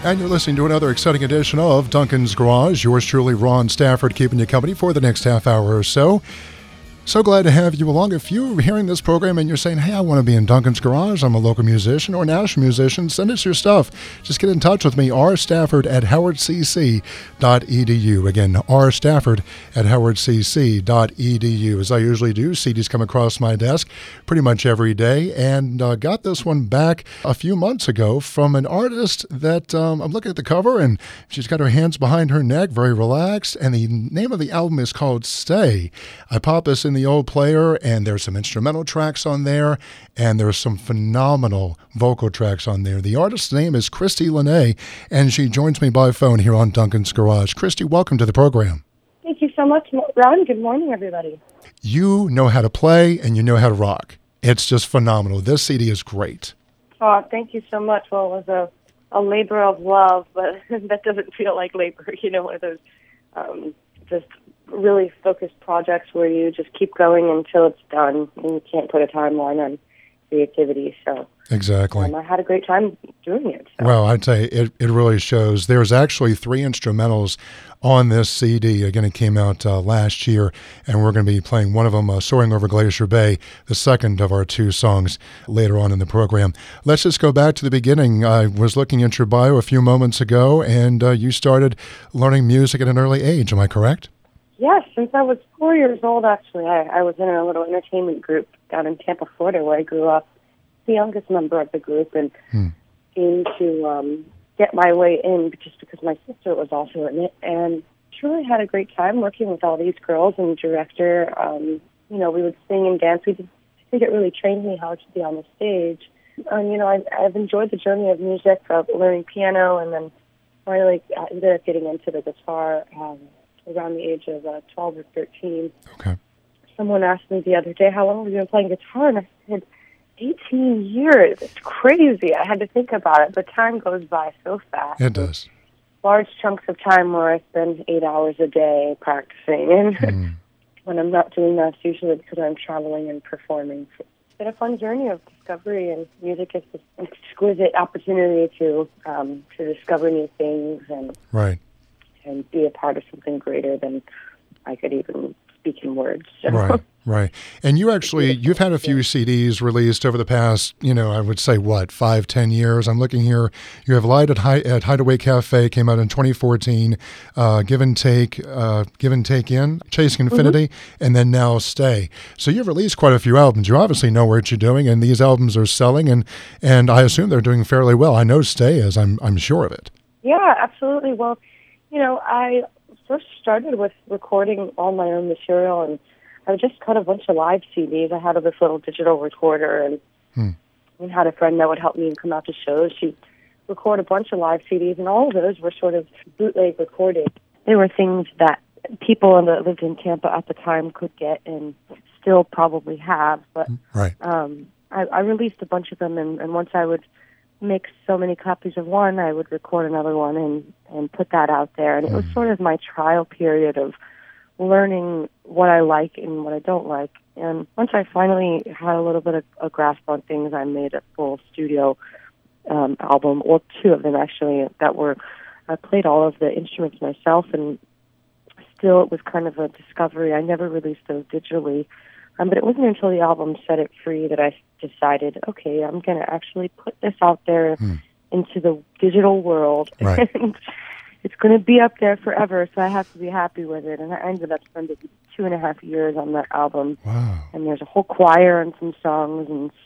And you're listening to another exciting edition of Duncan's Garage. Yours truly, Ron Stafford, keeping you company for the next half hour or so. So glad to have you along. If you're hearing this program and you're saying, hey, I want to be in Duncan's Garage, I'm a local musician or national musician, send us your stuff. Just get in touch with me, rstafford@howardcc.edu. Again, rstafford@howardcc.edu. As I usually do, CDs come across my desk pretty much every day, and got this one back a few months ago from an artist that I'm looking at the cover, and she's got her hands behind her neck, very relaxed, and the name of the album is called Stay. I pop this in the old player, and there's some instrumental tracks on there, and there's some phenomenal vocal tracks on there. The artist's name is Christy Lene, and she joins me by phone here on Duncan's Garage. Christy, welcome to the program. Thank you so much, Ron. Good morning, everybody. You know how to play, and you know how to rock. It's just phenomenal. This CD is great. Oh, thank you so much. Well, it was a labor of love, but that doesn't feel like labor. One of those just really focused projects where you just keep going until it's done, and you can't put a timeline on creativity. So exactly, I had a great time doing it. So. Well, I'd say it really shows. There's actually 3 instrumentals on this CD. Again, it came out last year, and we're going to be playing one of them, Soaring Over Glacier Bay, the second of our 2 songs later on in the program. Let's just go back to the beginning. I was looking at your bio a few moments ago, and you started learning music at an early age. Am I correct? Yes, since I was 4 years old, actually. I was in a little entertainment group down in Tampa, Florida, where I grew up, the youngest member of the group, and came to get my way in just because my sister was also in it, and truly had a great time working with all these girls and the director. We would sing and dance. I think it really trained me how to be on the stage. And, I've enjoyed the journey of music, of learning piano, and then finally ended up getting into the guitar around the age of 12 or 13. Okay. Someone asked me the other day, how long have you been playing guitar? And I said, 18 years. It's crazy. I had to think about it, but time goes by so fast. It does. Large chunks of time where I spend 8 hours a day practicing. And when I'm not doing that, it's usually because I'm traveling and performing. It's been a fun journey of discovery, and music is an exquisite opportunity to discover new things and right. And be a part of something greater than I could even speak in words. So. Right. And you've had a few CDs released over the past, I would say, 5-10 years? I'm looking here. You have Light at Hideaway Cafe, came out in 2014, Give and Take In, Chasing Infinity, and then now Stay. So you've released quite a few albums. You obviously know what you're doing, and these albums are selling, and I assume they're doing fairly well. I know Stay is. I'm sure of it. Yeah, absolutely. Well, I first started with recording all my own material, and I just cut a bunch of live CDs. I had this little digital recorder, and had a friend that would help me come out to shows. She'd record a bunch of live CDs, and all of those were sort of bootleg recorded. They were things that people that lived in Tampa at the time could get and still probably have. But right. I released a bunch of them, and once I would make so many copies of one, I would record another one and put that out there. And it was sort of my trial period of learning what I like and what I don't like. And once I finally had a little bit of a grasp on things, I made a full studio album, or 2 of them actually, I played all of the instruments myself, and still it was kind of a discovery. I never released those digitally. But it wasn't until the album Set It Free that I decided, okay, I'm going to actually put this out there into the digital world. Right. And it's going to be up there forever, so I have to be happy with it. And I ended up spending 2.5 years on that album. Wow. And there's a whole choir and some songs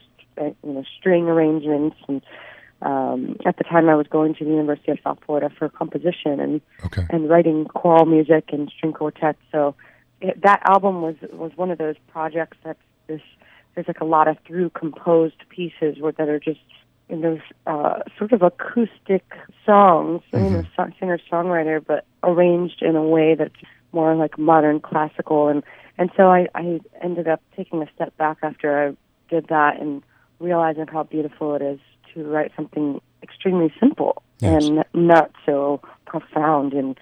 and string arrangements. And at the time I was going to the University of South Florida for composition and writing choral music and string quartets. So that album was one of those projects that there's like a lot of through composed pieces that are just in those sort of acoustic songs, singer-songwriter, but arranged in a way that's more like modern classical. And so I ended up taking a step back after I did that and realizing how beautiful it is to write something extremely simple and not so profound and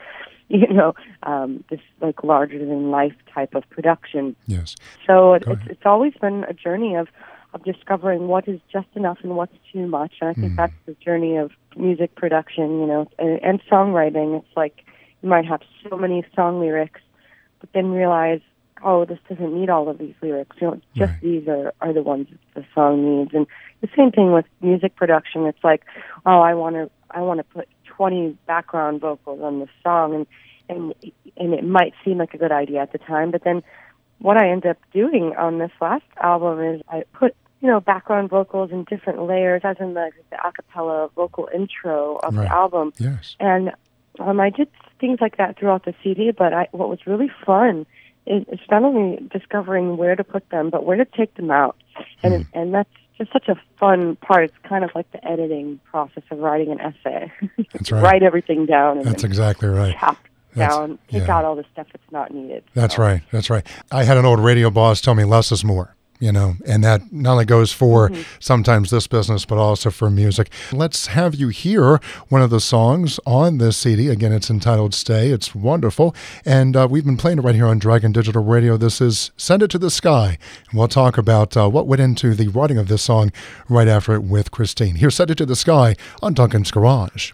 this like larger than life type of production. Yes. So it's always been a journey of discovering what is just enough and what's too much. And I think that's the journey of music production, and songwriting. It's like you might have so many song lyrics, but then realize, oh, this doesn't need all of these lyrics. Just these are the ones that the song needs. And the same thing with music production. It's like, oh, I want to put 20 background vocals on the song, and it might seem like a good idea at the time, but then what I end up doing on this last album is I put background vocals in different layers, as in the a cappella vocal intro of the album. Yes. And I did things like that throughout the CD, but what was really fun is not only discovering where to put them, but where to take them out. And that's just such a fun part. It's kind of like the editing process of writing an essay. That's right. Write everything down. And that's exactly right. Take out all the stuff that's not needed. That's right. That's right. I had an old radio boss tell me less is more. And that not only goes for sometimes this business, but also for music. Let's have you hear one of the songs on this CD. Again, it's entitled Stay. It's wonderful. And we've been playing it right here on Dragon Digital Radio. This is Send It to the Sky. And we'll talk about what went into the writing of this song right after it with Christine. Here's Send It to the Sky on Duncan's Garage.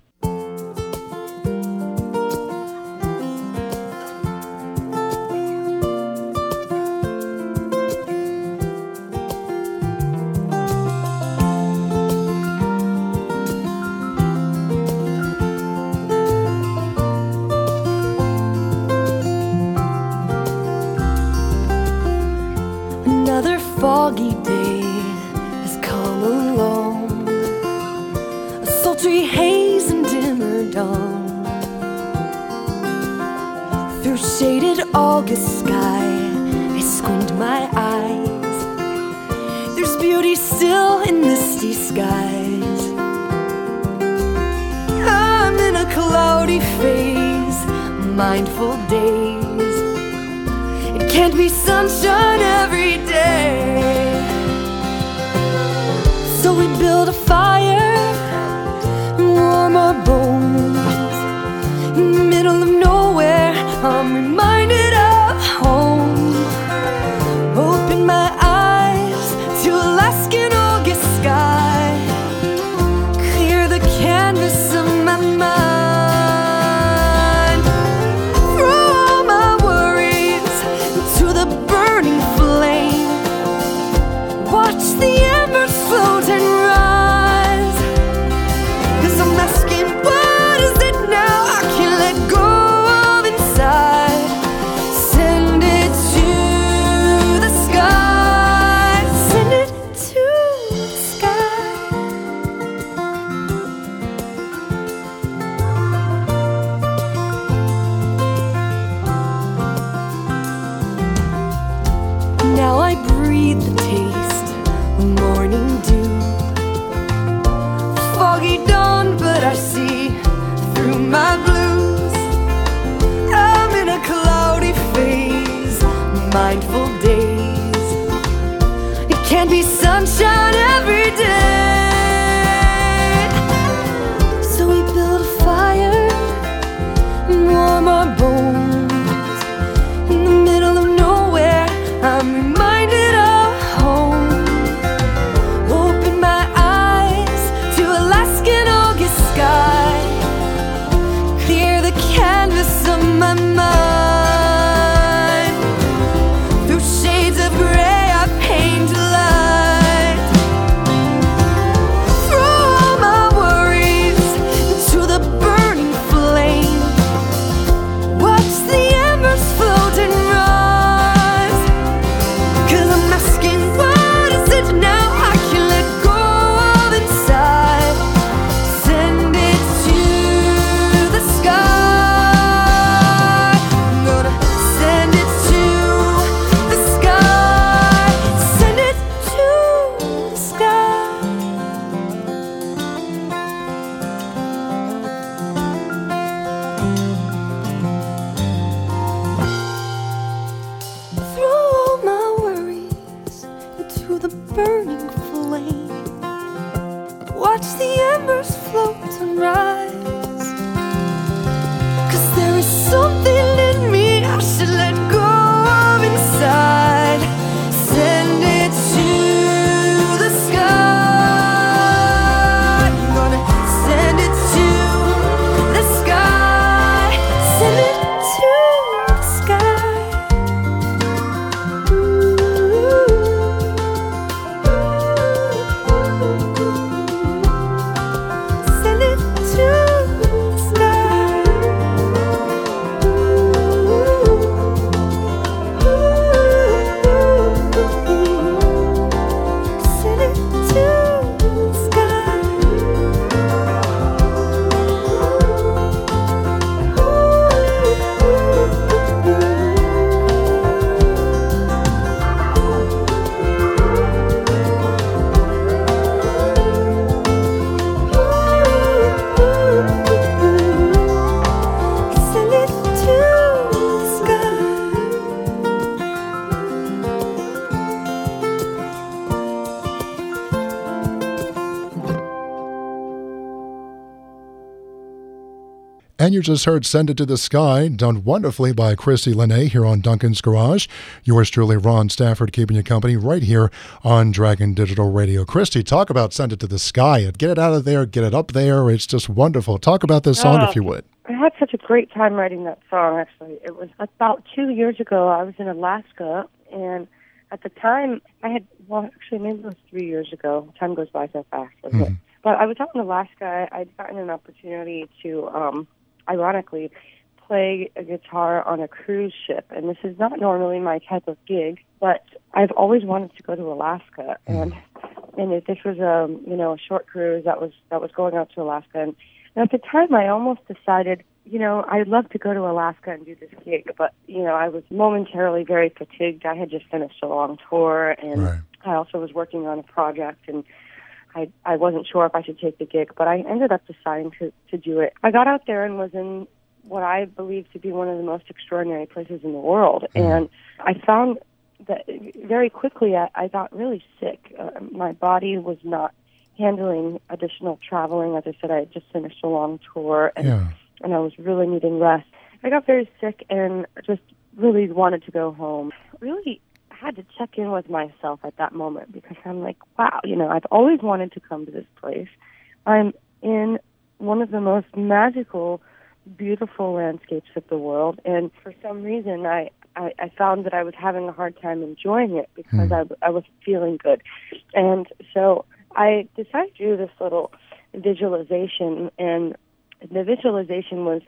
Foggy day has come along, a sultry haze and dimmer dawn. Through shaded August sky, I squint my eyes. There's beauty still in misty skies. I'm in a cloudy phase, mindful days. It can't be sunshine every day. So we build a fire and warm our bones. In the middle of nowhere, I'm reminded of home. Open my eyes to Alaskan August sky. Clear the canvas of my mind. Mindful days, it can be sunshine every day. So we build a fire and warm our bones. In the middle of nowhere, I'm reminded of home. Open my eyes to Alaskan August sky. Clear the canvas of my mind. Send it to And you just heard Send It to the Sky, done wonderfully by Christy Lene here on Duncan's Garage. Yours truly, Ron Stafford, keeping you company right here on Dragon Digital Radio. Christy, talk about Send It to the Sky. Get it out of there, get it up there. It's just wonderful. Talk about this song, if you would. I had such a great time writing that song, actually. It was about 2 years ago. I was in Alaska, and at the time, maybe it was 3 years ago. Time goes by so fast, doesn't it? But I was out in Alaska. I'd gotten an opportunity to, ironically, play a guitar on a cruise ship. And this is not normally my type of gig, but I've always wanted to go to Alaska. And this was a short cruise that was going out to Alaska. And at the time, I almost decided, I'd love to go to Alaska and do this gig, but, I was momentarily very fatigued. I had just finished a long tour, and I also was working on a project, and I wasn't sure if I should take the gig, but I ended up deciding to do it. I got out there and was in what I believe to be one of the most extraordinary places in the world, and I found that very quickly I got really sick. My body was not handling additional traveling. As I said, I had just finished a long tour, and I was really needing rest. I got very sick and just really wanted to go home. Really had to check in with myself at that moment, because I'm like, wow, I've always wanted to come to this place. I'm in one of the most magical, beautiful landscapes of the world, and for some reason I found that I was having a hard time enjoying it because I was feeling good. And so I decided to do this little visualization, and the visualization was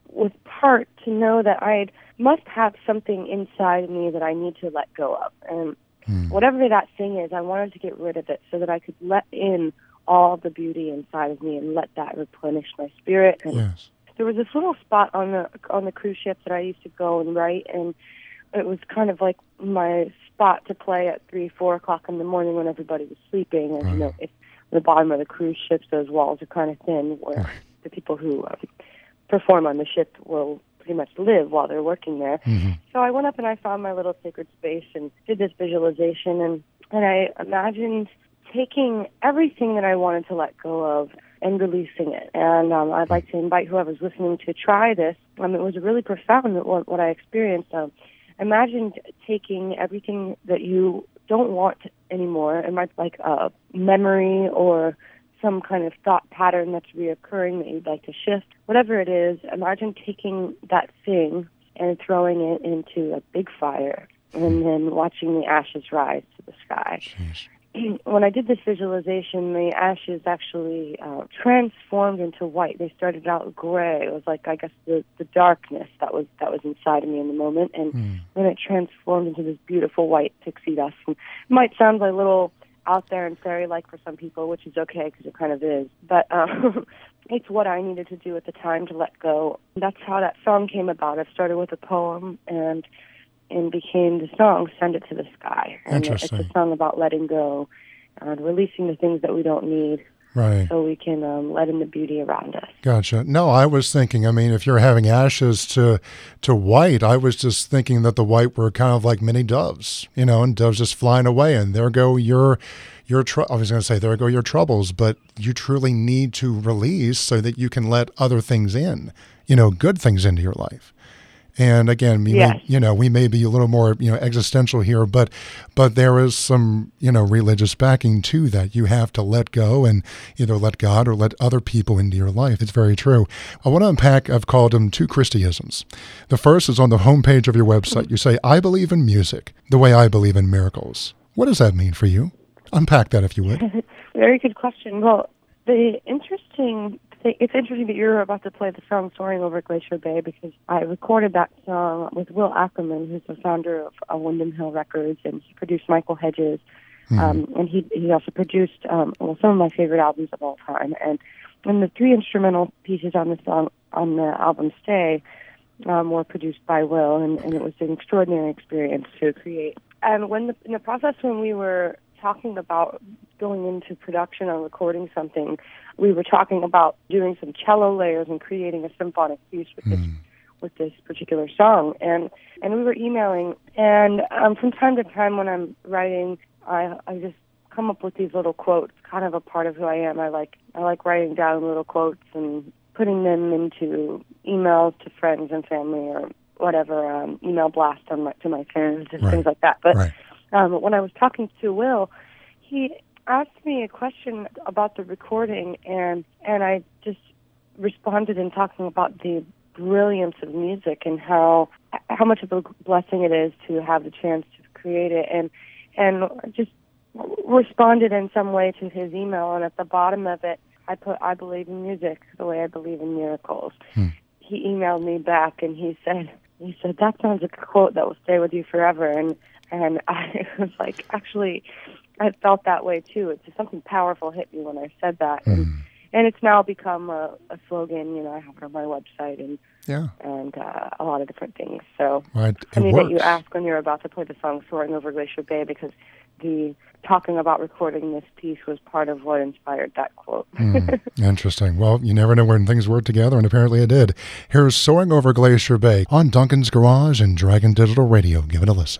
part to know that must have something inside of me that I need to let go of. And whatever that thing is, I wanted to get rid of it so that I could let in all the beauty inside of me and let that replenish my spirit. And there was this little spot on the cruise ship that I used to go and write, and it was kind of like my spot to play at 3, 4 o'clock in the morning when everybody was sleeping. And, if the bottom of the cruise ships, those walls are kind of thin, where the people who perform on the ship will pretty much live while they're working there. So I went up and I found my little sacred space and did this visualization, and I imagined taking everything that I wanted to let go of and releasing it. And I'd like to invite whoever's listening to try this. It was really profound what I experienced. Imagine taking everything that you don't want anymore. It might be like a memory or some kind of thought pattern that's reoccurring that you'd like to shift. Whatever it is, imagine taking that thing and throwing it into a big fire and then watching the ashes rise to the sky. When I did this visualization, the ashes actually transformed into white. They started out gray. It was like, I guess, the darkness that was inside of me in the moment, and then it transformed into this beautiful white pixie dust. And it might sound a little out there and fairy-like for some people, which is okay because it kind of is. But it's what I needed to do at the time to let go. That's how that song came about. It started with a poem and became the song "Send It to the Sky." And it's a song about letting go and releasing the things that we don't need, so we can let in the beauty around us. Gotcha. No, I was thinking, if you're having ashes to white, I was just thinking that the white were kind of like mini doves, and doves just flying away, and there go your I was going to say, there go your troubles, but you truly need to release so that you can let other things in, good things into your life. And again, we may be a little more, existential here, but there is some, religious backing to that. You have to let go and either let God or let other people into your life. It's very true. I want to unpack, I've called them 2 Christyisms. The first is on the homepage of your website. You say, I believe in music the way I believe in miracles. What does that mean for you? Unpack that if you would. Very good question. Well, it's interesting that you're about to play the song Soaring Over Glacier Bay, because I recorded that song with Will Ackerman, who's the founder of Windham Hill Records, and he produced Michael Hedges, and he also produced some of my favorite albums of all time. And the 3 instrumental pieces on the song on the album Stay were produced by Will, and it was an extraordinary experience to create. And in the process when we were talking about going into production or recording something, we were talking about doing some cello layers and creating a symphonic piece with this particular song. And we were emailing, and from time to time when I'm writing, I just come up with these little quotes, kind of a part of who I am. I like writing down little quotes and putting them into emails to friends and family or whatever, email blast to my fans and things like that. But when I was talking to Will, he asked me a question about the recording, and I just responded in talking about the brilliance of music and how much of a blessing it is to have the chance to create it, and just responded in some way to his email. And at the bottom of it, I put, "I believe in music the way I believe in miracles." He emailed me back and he said, "That sounds like a quote that will stay with you forever." And I was like, actually, I felt that way too. It's just something powerful hit me when I said that. And it's now become a slogan. You know, I have it on my website and a lot of different things. So funny that you ask when you're about to play the song "Soaring Over Glacier Bay," because the talking about recording this piece was part of what inspired that quote. Interesting. Well, you never know when things work together, and apparently it did. Here's "Soaring Over Glacier Bay" on Duncan's Garage and Dragon Digital Radio. Give it a listen.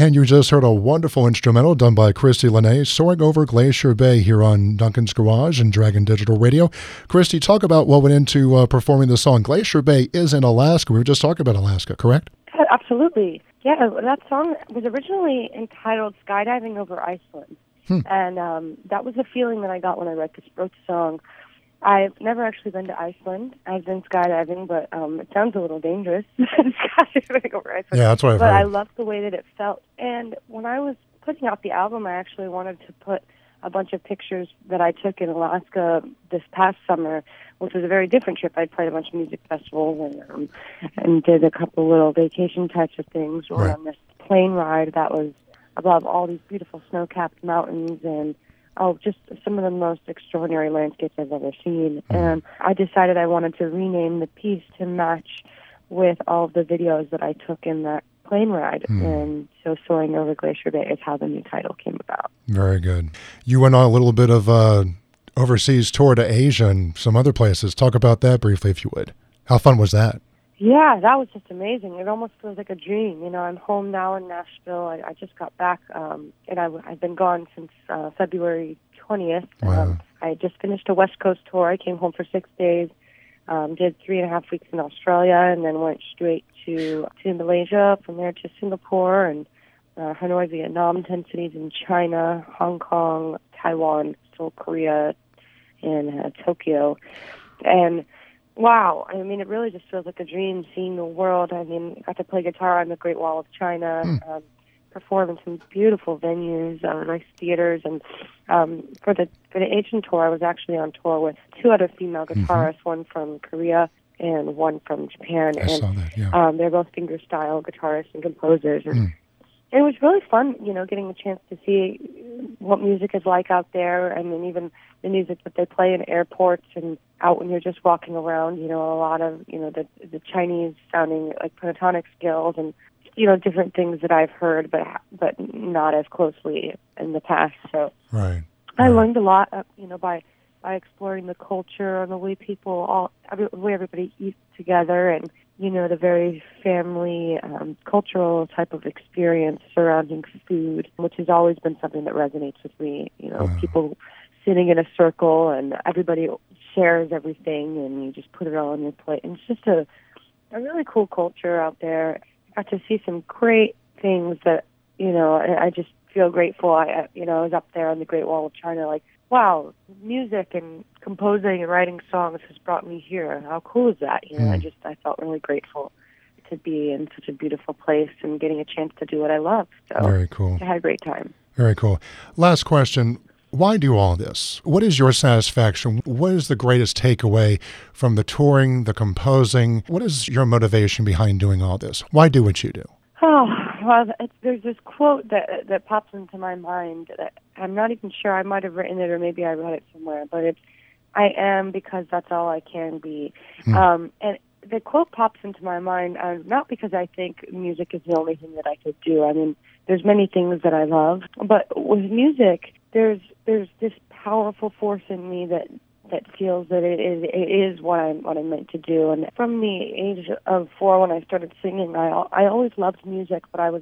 And you just heard a wonderful instrumental done by Christy Lene, Soaring Over Glacier Bay, here on Duncan's Garage and Dragon Digital Radio. Christy, talk about what went into performing the song. Glacier Bay is in Alaska. We were just talking about Alaska, correct? Absolutely. Yeah, that song was originally entitled Skydiving Over Iceland. And that was the feeling that I got when I wrote the song. I've never actually been to Iceland. I've been skydiving, but it sounds a little dangerous, skydiving over Iceland. Yeah, that's what I've heard. But I loved the way that it felt. And when I was putting out the album, I actually wanted to put a bunch of pictures that I took in Alaska this past summer, which was a very different trip. I played a bunch of music festivals and did a couple little vacation types of things. We were on this plane ride that was above all these beautiful snow-capped mountains and just some of the most extraordinary landscapes I've ever seen. And I decided I wanted to rename the piece to match with all of the videos that I took in that plane ride. And so Soaring Over Glacier Bay is how the new title came about. Very good. You went on a little bit of overseas tour to Asia and some other places. Talk about that briefly, if you would. How fun was that? Yeah, that was just amazing. It almost feels like a dream. You know, I'm home now in Nashville. I just got back, and I've been gone since February 20th. Wow. I just finished a West Coast tour. I came home for 6 days, did 3.5 weeks in Australia, and then went straight to Malaysia, from there to Singapore, and Hanoi, Vietnam, 10 cities in China, Hong Kong, Taiwan, Seoul, Korea, and Tokyo. And wow, I mean, it really just feels like a dream seeing the world. I mean, I got to play guitar on the Great Wall of China, perform in some beautiful venues, nice theaters, and for the Asian tour, I was actually on tour with 2 other female guitarists, one from Korea and one from Japan. I saw that, yeah. They're both fingerstyle guitarists and composers. And it was really fun, you know, getting a chance to see what music is like out there, and then even the music that they play in airports and out when you're just walking around. You know, a lot of, you know, the Chinese sounding like pentatonic scales and, you know, different things that I've heard, but not as closely in the past. So I learned a lot, you know, by exploring the culture and the way the way everybody eats together, and, you know, the very family, cultural type of experience surrounding food, which has always been something that resonates with me. You know, people sitting in a circle and everybody shares everything and you just put it all on your plate. And it's just a really cool culture out there. I got to see some great things that, you know, I just feel grateful. I was up there on the Great Wall of China, like, wow, music and composing and writing songs has brought me here. How cool is that? You know, I felt really grateful to be in such a beautiful place and getting a chance to do what I love. So very cool. I had a great time. Very cool. Last question. Why do all this? What is your satisfaction? What is the greatest takeaway from the touring, the composing? What is your motivation behind doing all this? Why do what you do? Oh, well, there's this quote that pops into my mind that I'm not even sure. I might have written it, or maybe I read it somewhere, but it's, I am because that's all I can be. And the quote pops into my mind, not because I think music is the only thing that I could do. I mean, there's many things that I love, but with music, there's this powerful force in me that feels that it is what I'm meant to do. And from the age of 4, when I started singing, I always loved music, but I was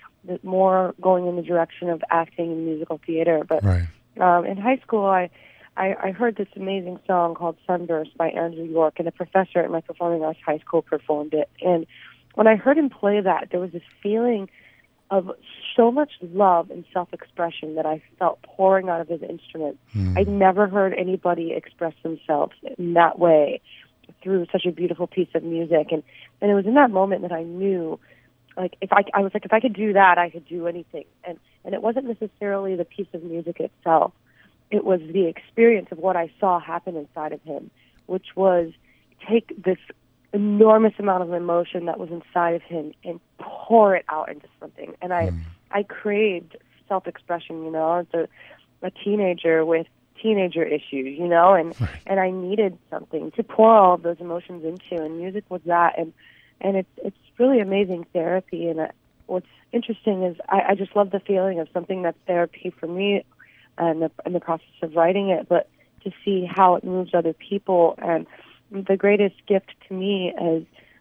more going in the direction of acting and musical theater. But in high school, I heard this amazing song called Sunburst by Andrew York, and a professor at my performing arts high school performed it. And when I heard him play that, there was this feeling of so much love and self-expression that I felt pouring out of his instrument. I'd never heard anybody express themselves in that way through such a beautiful piece of music. And it was in that moment that I knew, like, if I could do that, I could do anything. And it wasn't necessarily the piece of music itself. It was the experience of what I saw happen inside of him, which was take this enormous amount of emotion that was inside of him and pour it out into something. And I craved self-expression, you know, as a teenager with teenager issues, you know, and I needed something to pour all of those emotions into, and music was that. And it's really amazing therapy. And what's interesting is I just love the feeling of something that's therapy for me and the process of writing it, but to see how it moves other people. And the greatest gift to me is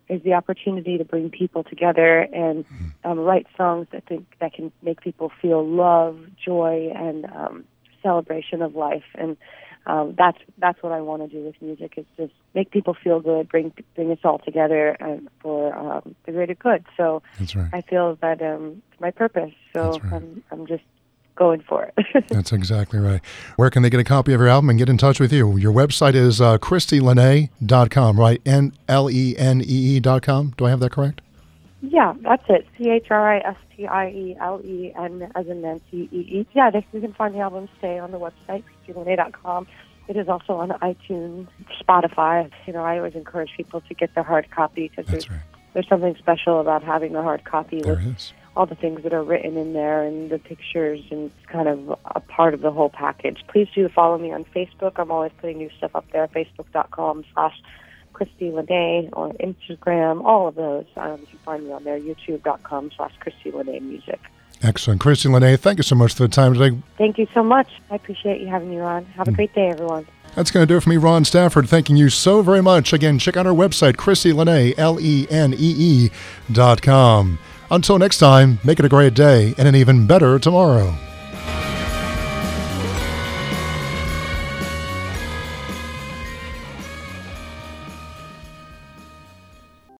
is the opportunity to bring people together and write songs that can make people feel love, joy, and celebration of life. And that's what I want to do with music, is just make people feel good, bring us all together for the greater good. So that's right. I feel that it's my purpose. So right. I'm just going for it. That's exactly right. Where can they get a copy of your album and get in touch with you? Your website is ChristyLenee.com, right? NLENEE.com. Do I have that correct? Yeah, that's it. ChristyLeneen as in Nancy EE. Yeah, you can find the album Stay on the website, ChristyLenee.com. It is also on iTunes, Spotify. I always encourage people to get the hard copy, because there's something special about having the hard copy with all the things that are written in there and the pictures, and it's kind of a part of the whole package. Please do follow me on Facebook. I'm always putting new stuff up there, facebook.com/Christy Lenee, or Instagram, all of those. You can find me on there, youtube.com/Christy Lenee Music. Excellent. Christy Lenee, thank you so much for the time today. Thank you so much. I appreciate you having me on. Have a great day, everyone. That's going to do it for me, Ron Stafford. Thanking you so very much. Again, check out our website, ChristyLenee, LENEE.com. Until next time, make it a great day and an even better tomorrow.